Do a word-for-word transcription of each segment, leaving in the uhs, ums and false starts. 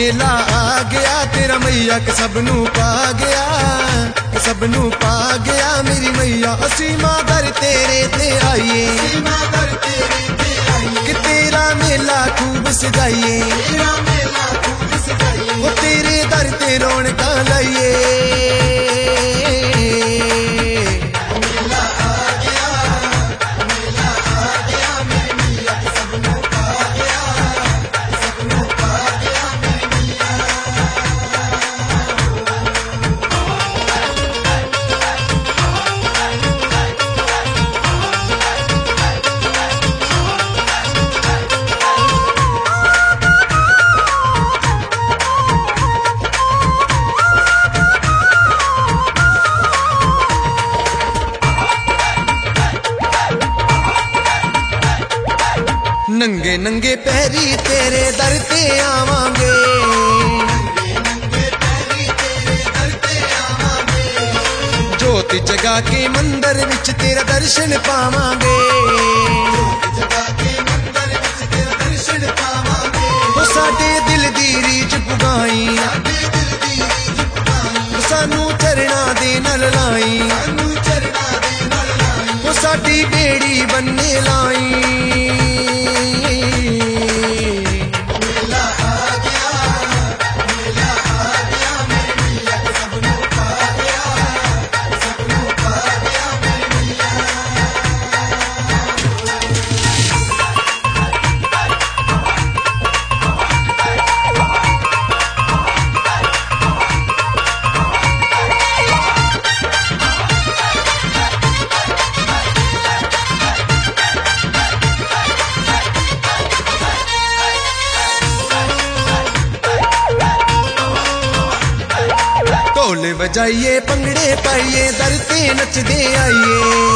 मेला आ गया तेरा मैया के सबनू पा गया, सबनू पा गया मेरी मैया। सीमा दर तेरे ते आइए, कि तेरा मेला खूब सजाइए, वो तेरे दर ते रौनकां लाइए। नंगे नंगे पैरी तेरे दर ते आवांगे, जोत जगा के मंदिर विच तेरा दर्शन पावांगे, वो साडे दिल दी रीच पुगाई, सानू चरणा दे नाल लाई, वो साडी बेड़ी बन्ने लाई। ढोल बजाइए पंगड़े पाइए दर ते नचदे आइए,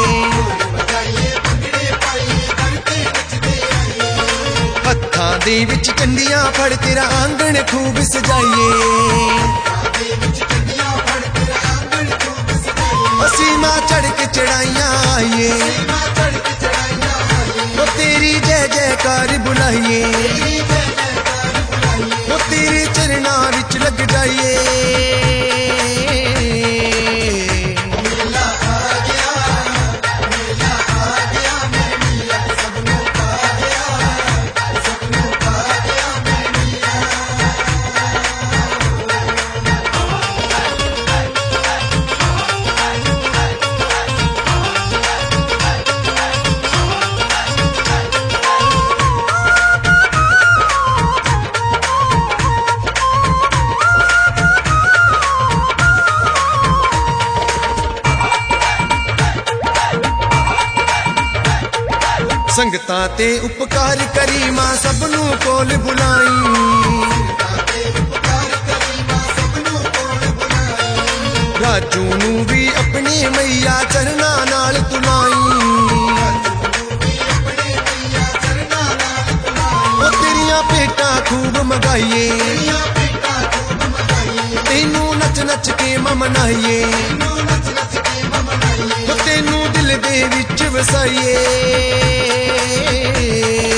हत्थां दे विच चंडियां फड़ तेरा आंगण खूब सजाइए, सीमा चढ़ के चढ़ाइयां आइए, वो तेरी जय जयकार बुलाइए, वो तेरे चरणा विच लग जाइए। संगतां ते उपकार करी मां सबनू कोल बुलाई, राजू नू भी अपनी मैया चरना नाल तुलाई, वो तेरियां भेटां खूब मंगाइए, तेनू नच नच के मनाइए, वो तेनू दिल दे विच वसाइए।